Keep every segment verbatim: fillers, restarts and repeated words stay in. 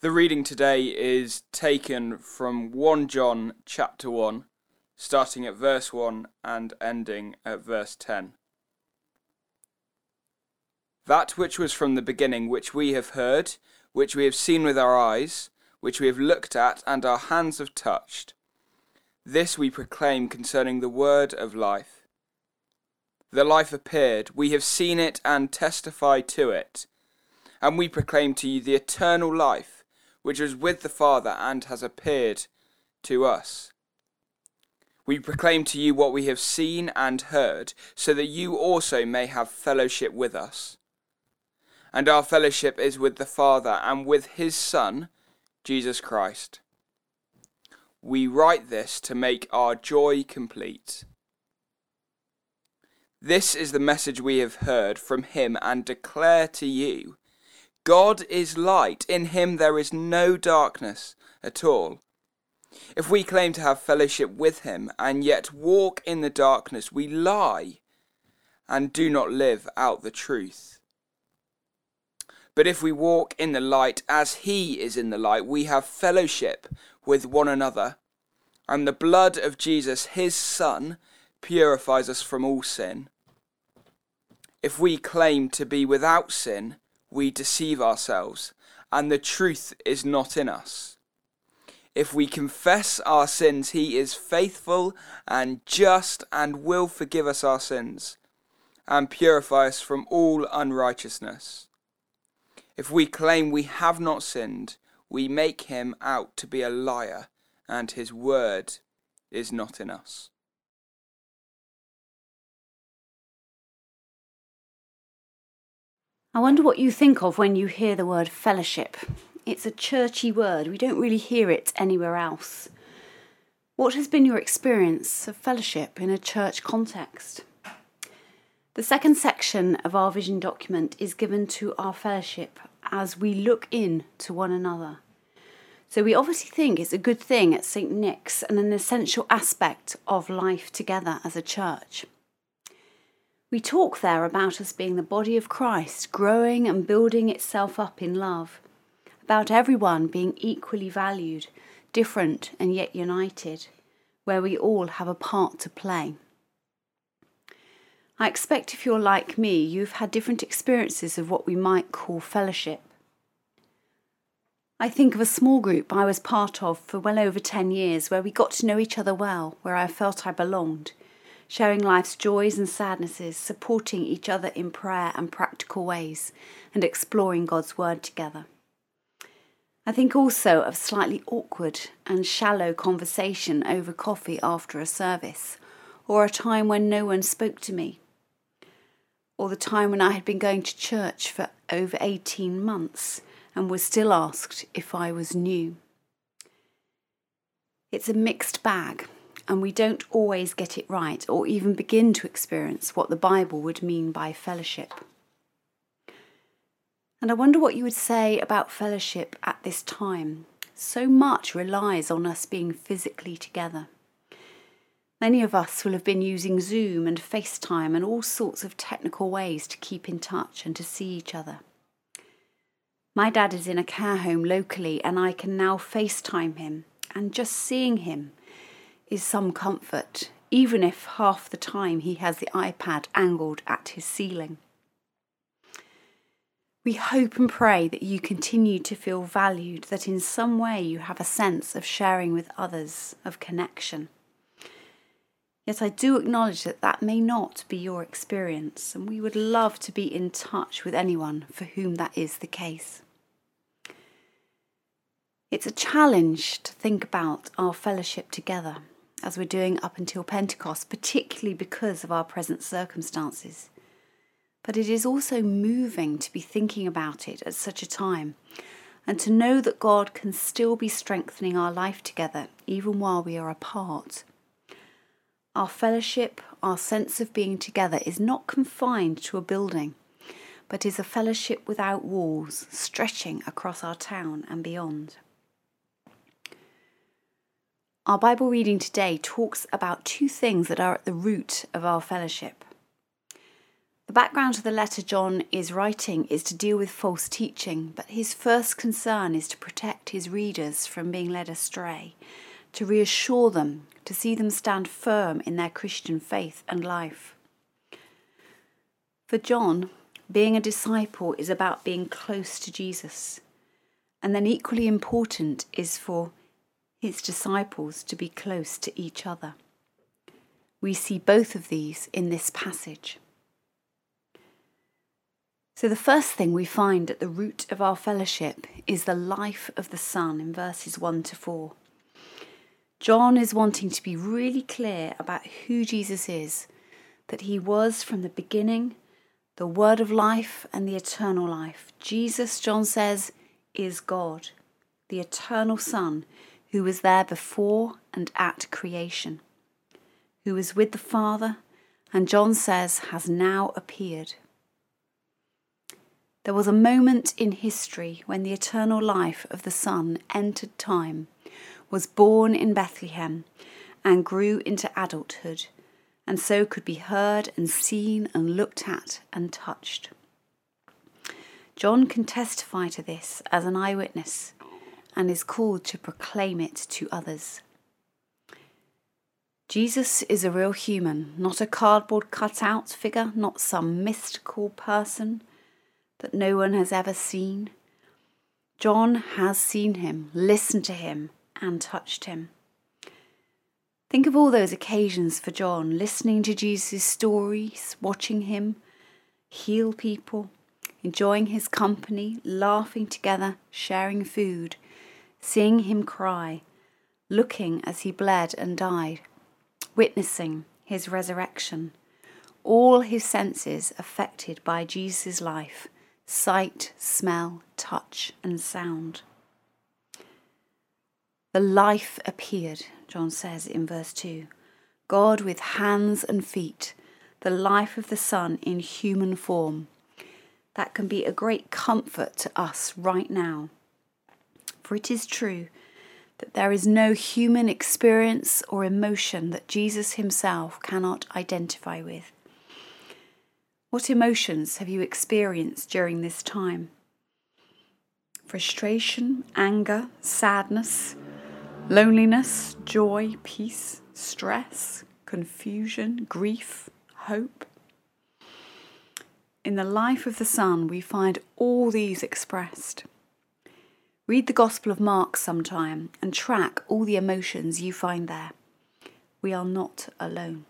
The reading today is taken from First John chapter one, starting at verse one and ending at verse ten. That which was from the beginning, which we have heard, which we have seen with our eyes, which we have looked at, and our hands have touched, this we proclaim concerning the word of life. The life appeared, we have seen it and testify to it, and we proclaim to you the eternal life, which was with the Father and has appeared to us. We proclaim to you what we have seen and heard, so that you also may have fellowship with us. And our fellowship is with the Father and with his Son, Jesus Christ. We write this to make our joy complete. This is the message we have heard from him and declare to you. God is light, in him there is no darkness at all. If we claim to have fellowship with him and yet walk in the darkness, we lie and do not live out the truth. But if we walk in the light as he is in the light, we have fellowship with one another, and the blood of Jesus, his Son, purifies us from all sin. If we claim to be without sin, we deceive ourselves, and the truth is not in us. If we confess our sins, he is faithful and just and will forgive us our sins and purify us from all unrighteousness. If we claim we have not sinned, we make him out to be a liar, and his word is not in us. I wonder what you think of when you hear the word fellowship. It's a churchy word. We don't really hear it anywhere else. What has been your experience of fellowship in a church context? The second section of our vision document is given to our fellowship as we look in to one another. So we obviously think it's a good thing at Saint Nick's and an essential aspect of life together as a church. We talk there about us being the body of Christ, growing and building itself up in love, about everyone being equally valued, different and yet united, where we all have a part to play. I expect if you're like me, you've had different experiences of what we might call fellowship. I think of a small group I was part of for well over ten years where we got to know each other well, where I felt I belonged, sharing life's joys and sadnesses, supporting each other in prayer and practical ways, and exploring God's word together. I think also of slightly awkward and shallow conversation over coffee after a service, or a time when no one spoke to me, or the time when I had been going to church for over eighteen months and was still asked if I was new. It's a mixed bag, and we don't always get it right or even begin to experience what the Bible would mean by fellowship. And I wonder what you would say about fellowship at this time. So much relies on us being physically together. Many of us will have been using Zoom and FaceTime and all sorts of technical ways to keep in touch and to see each other. My dad is in a care home locally and I can now FaceTime him, and just seeing him is some comfort, even if half the time he has the iPad angled at his ceiling. We hope and pray that you continue to feel valued, that in some way you have a sense of sharing with others, of connection. Yet I do acknowledge that that may not be your experience, and we would love to be in touch with anyone for whom that is the case. It's a challenge to think about our fellowship together, as we're doing up until Pentecost, particularly because of our present circumstances. But it is also moving to be thinking about it at such a time, and to know that God can still be strengthening our life together, even while we are apart. Our fellowship, our sense of being together, is not confined to a building, but is a fellowship without walls, stretching across our town and beyond. Our Bible reading today talks about two things that are at the root of our fellowship. The background to the letter John is writing is to deal with false teaching, but his first concern is to protect his readers from being led astray, to reassure them, to see them stand firm in their Christian faith and life. For John, being a disciple is about being close to Jesus, and then equally important is for his disciples to be close to each other. We see both of these in this passage. So the first thing we find at the root of our fellowship is the life of the Son in verses one to four. John is wanting to be really clear about who Jesus is, that he was from the beginning, the Word of life and the eternal life. Jesus, John says, is God, the eternal Son, who was there before and at creation, who was with the Father, and John says has now appeared. There was a moment in history when the eternal life of the Son entered time, was born in Bethlehem, and grew into adulthood, and so could be heard and seen and looked at and touched. John can testify to this as an eyewitness and is called to proclaim it to others. Jesus is a real human, not a cardboard cutout figure, not some mystical person that no one has ever seen. John has seen him, listened to him, and touched him. Think of all those occasions for John, listening to Jesus' stories, watching him heal people, enjoying his company, laughing together, sharing food, seeing him cry, looking as he bled and died, witnessing his resurrection. All his senses affected by Jesus' life, sight, smell, touch, and sound. The life appeared, John says in verse two. God with hands and feet, the life of the Son in human form. That can be a great comfort to us right now. For it is true that there is no human experience or emotion that Jesus himself cannot identify with. What emotions have you experienced during this time? Frustration, anger, sadness, loneliness, joy, peace, stress, confusion, grief, hope. In the life of the Son, we find all these expressed. Read the Gospel of Mark sometime and track all the emotions you find there. We are not alone.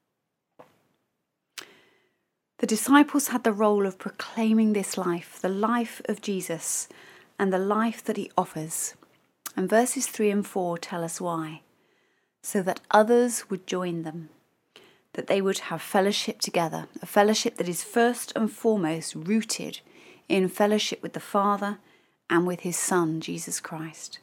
The disciples had the role of proclaiming this life, the life of Jesus, and the life that he offers. And verses three and four tell us why. So that others would join them, that they would have fellowship together, a fellowship that is first and foremost rooted in fellowship with the Father and with his Son, Jesus Christ.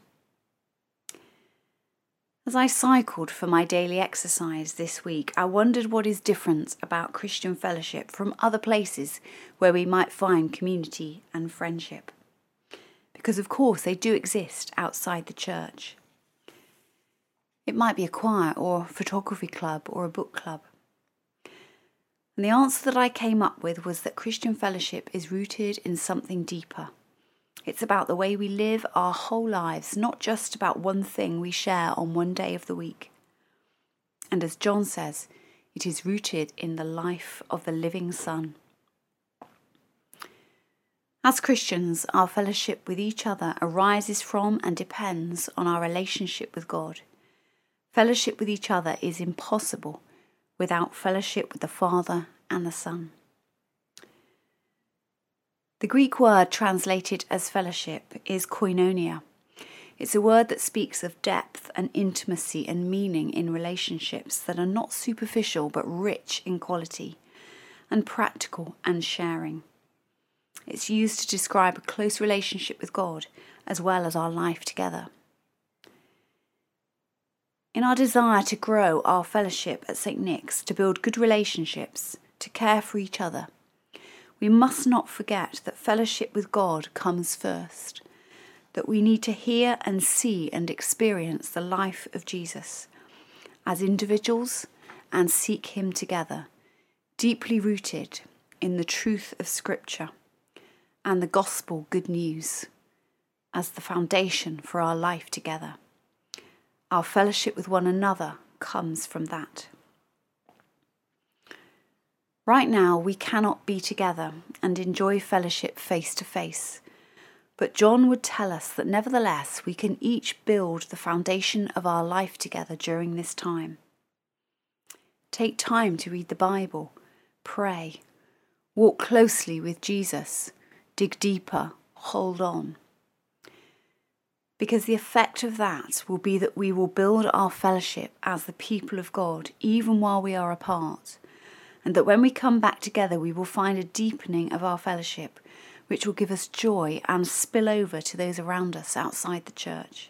As I cycled for my daily exercise this week, I wondered what is different about Christian fellowship from other places where we might find community and friendship. Because of course they do exist outside the church. It might be a choir or a photography club or a book club. And the answer that I came up with was that Christian fellowship is rooted in something deeper. It's about the way we live our whole lives, not just about one thing we share on one day of the week. And as John says, it is rooted in the life of the living Son. As Christians, our fellowship with each other arises from and depends on our relationship with God. Fellowship with each other is impossible without fellowship with the Father and the Son. The Greek word translated as fellowship is koinonia. It's a word that speaks of depth and intimacy and meaning in relationships that are not superficial but rich in quality, and practical and sharing. It's used to describe a close relationship with God as well as our life together. In our desire to grow our fellowship at Saint Nick's, to build good relationships, to care for each other, we must not forget that fellowship with God comes first, that we need to hear and see and experience the life of Jesus as individuals and seek him together, deeply rooted in the truth of Scripture and the gospel good news as the foundation for our life together. Our fellowship with one another comes from that. Right now, we cannot be together and enjoy fellowship face to face, but John would tell us that nevertheless we can each build the foundation of our life together during this time. Take time to read the Bible, pray, walk closely with Jesus, dig deeper, hold on. Because the effect of that will be that we will build our fellowship as the people of God even while we are apart, and that when we come back together we will find a deepening of our fellowship which will give us joy and spill over to those around us outside the church.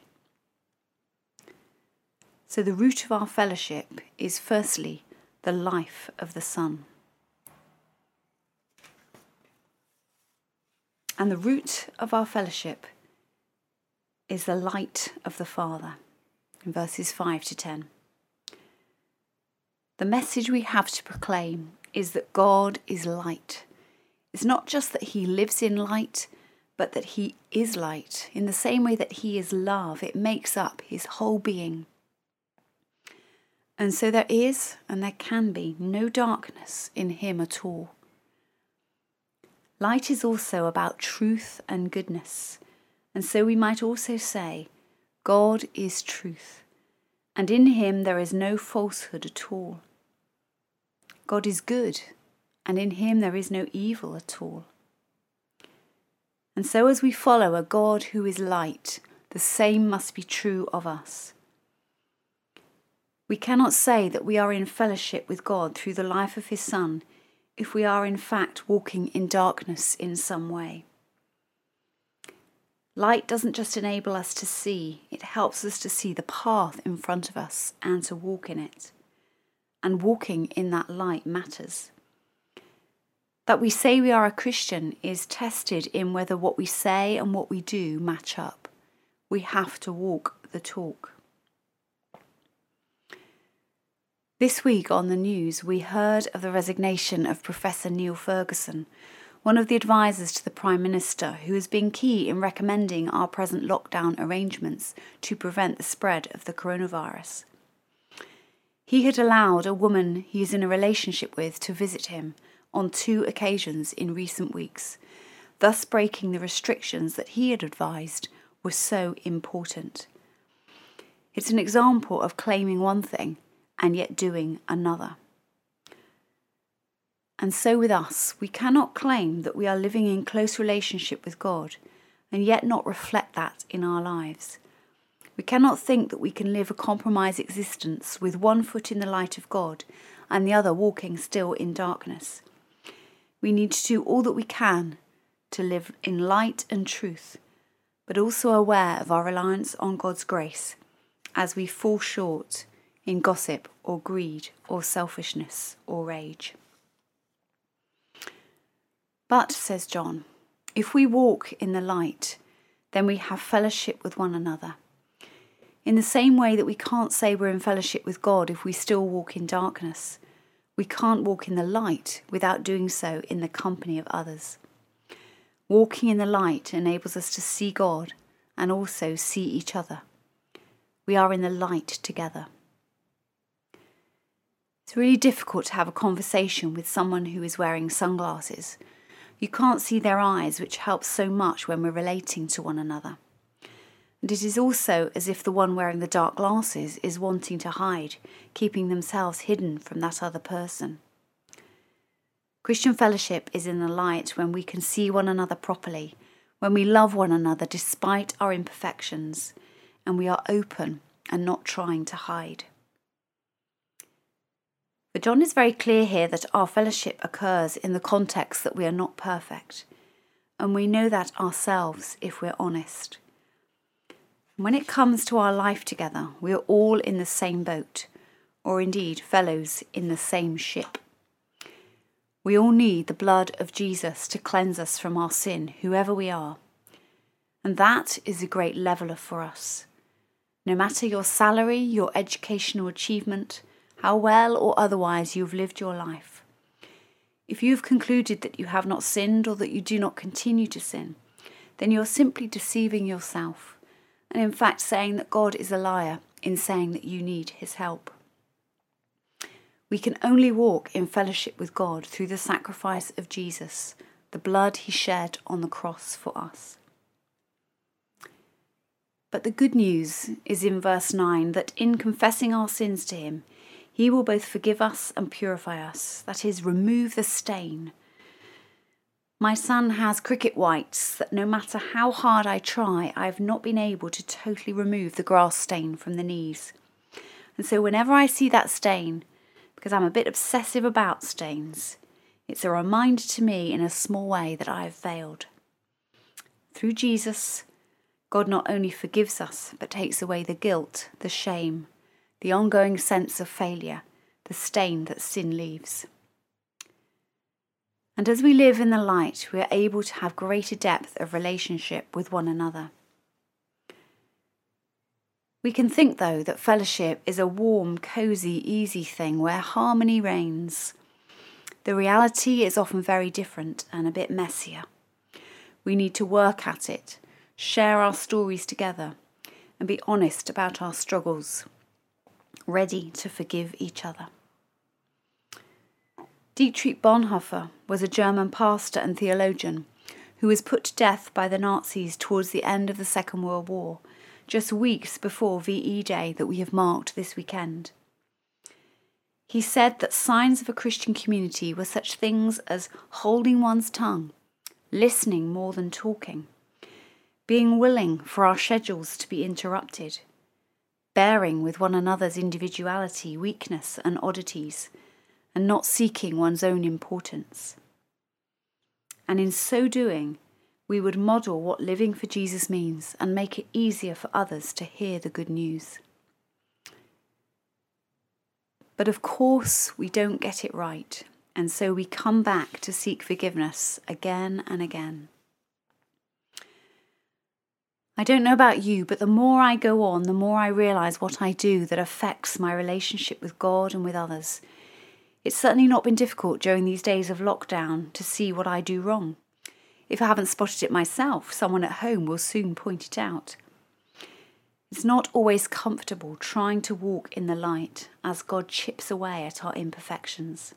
So the root of our fellowship is firstly the life of the Son. And the root of our fellowship is the light of the Father, in verses five to ten. The message we have to proclaim is that God is light. It's not just that he lives in light, but that he is light. In the same way that he is love, it makes up his whole being. And so there is, and there can be, no darkness in him at all. Light is also about truth and goodness. And so we might also say, God is truth, and in him there is no falsehood at all. God is good, and in him there is no evil at all. And so as we follow a God who is light, the same must be true of us. We cannot say that we are in fellowship with God through the life of his Son if we are in fact walking in darkness in some way. Light doesn't just enable us to see, it helps us to see the path in front of us and to walk in it. And walking in that light matters. That we say we are a Christian is tested in whether what we say and what we do match up. We have to walk the talk. This week on the news, we heard of the resignation of Professor Neil Ferguson, one of the advisors to the Prime Minister, who has been key in recommending our present lockdown arrangements to prevent the spread of the coronavirus. He had allowed a woman he is in a relationship with to visit him on two occasions in recent weeks, thus breaking the restrictions that he had advised were so important. It's an example of claiming one thing and yet doing another. And so with us, we cannot claim that we are living in close relationship with God and yet not reflect that in our lives. We cannot think that we can live a compromised existence with one foot in the light of God and the other walking still in darkness. We need to do all that we can to live in light and truth, but also aware of our reliance on God's grace as we fall short in gossip or greed or selfishness or rage. But, says John, if we walk in the light, then we have fellowship with one another. In the same way that we can't say we're in fellowship with God if we still walk in darkness, we can't walk in the light without doing so in the company of others. Walking in the light enables us to see God and also see each other. We are in the light together. It's really difficult to have a conversation with someone who is wearing sunglasses. You can't see their eyes, which helps so much when we're relating to one another. And it is also as if the one wearing the dark glasses is wanting to hide, keeping themselves hidden from that other person. Christian fellowship is in the light when we can see one another properly, when we love one another despite our imperfections, and we are open and not trying to hide. But John is very clear here that our fellowship occurs in the context that we are not perfect, and we know that ourselves if we're honest. When it comes to our life together, we are all in the same boat, or indeed fellows in the same ship. We all need the blood of Jesus to cleanse us from our sin, whoever we are. And that is a great leveller for us. No matter your salary, your educational achievement, how well or otherwise you've lived your life. If you have concluded that you have not sinned or that you do not continue to sin, then you are simply deceiving yourself and in fact saying that God is a liar in saying that you need his help. We can only walk in fellowship with God through the sacrifice of Jesus, the blood he shed on the cross for us. But the good news is in verse nine, that in confessing our sins to him, he will both forgive us and purify us, that is, remove the stain. My son has cricket whites that no matter how hard I try, I have not been able to totally remove the grass stain from the knees. And so whenever I see that stain, because I'm a bit obsessive about stains, it's a reminder to me in a small way that I have failed. Through Jesus, God not only forgives us, but takes away the guilt, the shame, the ongoing sense of failure, the stain that sin leaves. And as we live in the light, we are able to have greater depth of relationship with one another. We can think, though, that fellowship is a warm, cosy, easy thing where harmony reigns. The reality is often very different and a bit messier. We need to work at it, share our stories together, and be honest about our struggles, ready to forgive each other. Dietrich Bonhoeffer was a German pastor and theologian who was put to death by the Nazis towards the end of the Second World War, just weeks before V E Day that we have marked this weekend. He said that signs of a Christian community were such things as holding one's tongue, listening more than talking, being willing for our schedules to be interrupted, bearing with one another's individuality, weakness and oddities, and not seeking one's own importance. And in so doing, we would model what living for Jesus means and make it easier for others to hear the good news. But of course, we don't get it right, and so we come back to seek forgiveness again and again. I don't know about you, but the more I go on, the more I realise what I do that affects my relationship with God and with others. It's certainly not been difficult during these days of lockdown to see what I do wrong. If I haven't spotted it myself, someone at home will soon point it out. It's not always comfortable trying to walk in the light as God chips away at our imperfections.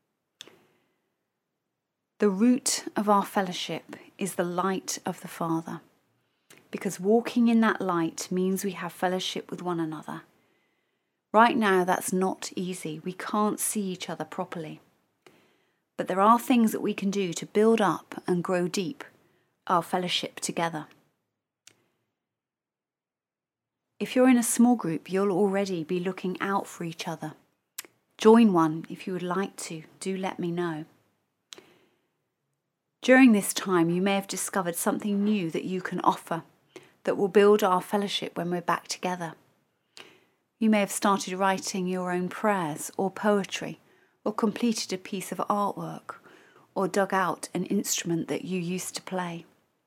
The root of our fellowship is the light of the Father, because walking in that light means we have fellowship with one another. Right now, that's not easy. We can't see each other properly. But there are things that we can do to build up and grow deep our fellowship together. If you're in a small group, you'll already be looking out for each other. Join one if you would like to. Do let me know. During this time, you may have discovered something new that you can offer that will build our fellowship when we're back together. You may have started writing your own prayers or poetry, or completed a piece of artwork, or dug out an instrument that you used to play.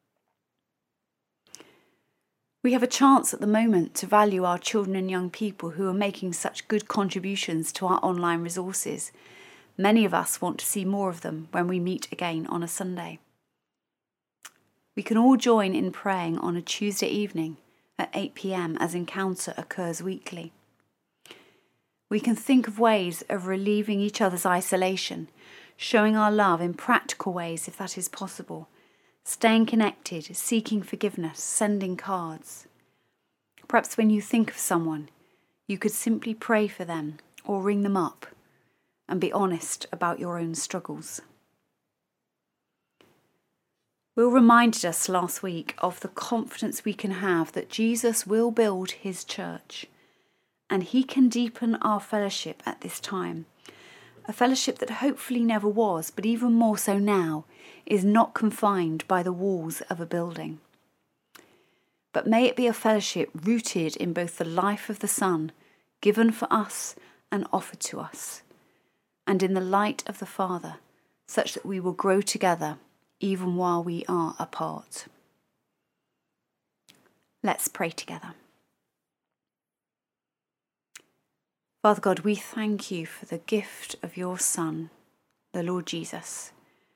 We have a chance at the moment to value our children and young people who are making such good contributions to our online resources. Many of us want to see more of them when we meet again on a Sunday. We can all join in praying on a Tuesday evening at eight p.m. as Encounter occurs weekly. We can think of ways of relieving each other's isolation, showing our love in practical ways if that is possible, staying connected, seeking forgiveness, sending cards. Perhaps when you think of someone, you could simply pray for them or ring them up and be honest about your own struggles. Will reminded us last week of the confidence we can have that Jesus will build his church, and he can deepen our fellowship at this time. A fellowship that hopefully never was, but even more so now, is not confined by the walls of a building. But may it be a fellowship rooted in both the life of the Son, given for us and offered to us, and in the light of the Father, such that we will grow together even while we are apart. Let's pray together. Father God, we thank you for the gift of your Son, the Lord Jesus.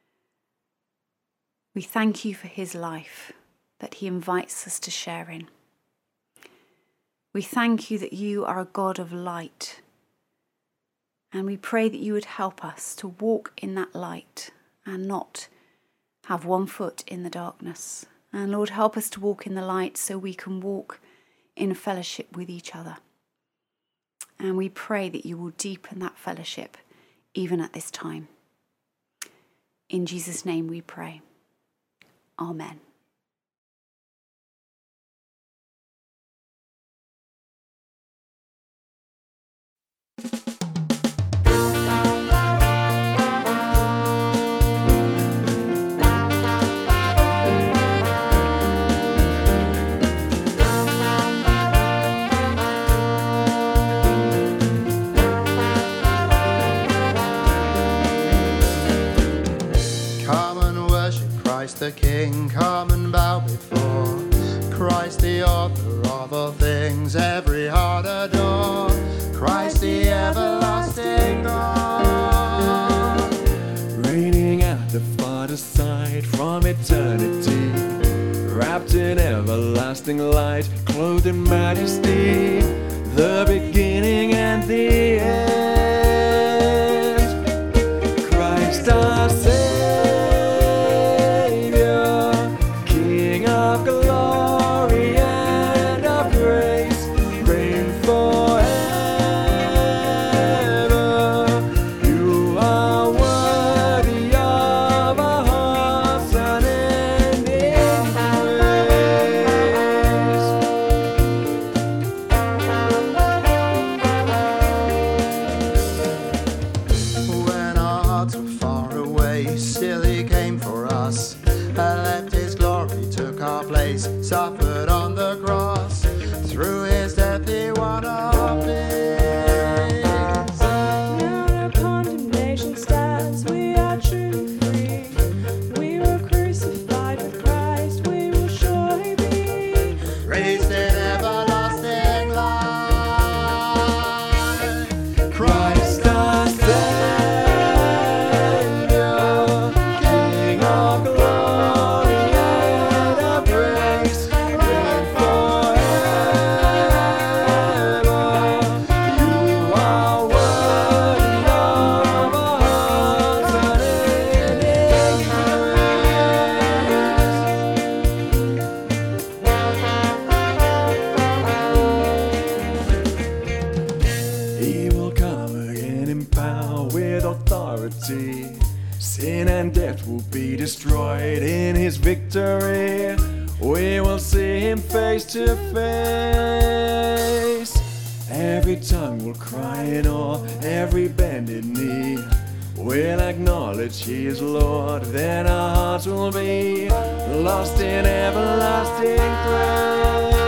We thank you for his life that he invites us to share in. We thank you that you are a God of light, and we pray that you would help us to walk in that light and not have one foot in the darkness. And Lord, help us to walk in the light so we can walk in fellowship with each other. And we pray that you will deepen that fellowship even at this time. In Jesus' name we pray. Amen. The King, come and bow before Christ, the author of all things, every heart adore Christ, the everlasting God, reigning at the Father's side from eternity, wrapped in everlasting light, clothed in majesty, the beginning and the end. Christ our Savior, suffered on the cross, through his death he won our bliss. Now no condemnation stands, we are truly free. We were crucified with Christ, we will surely be raised in everlasting life. Christ our Savior, King of glory and of praise. Sin and death will be destroyed in his victory. We will see him face to face. Every tongue will cry in awe, every bended knee will acknowledge he is Lord. Then our hearts will be lost in everlasting praise.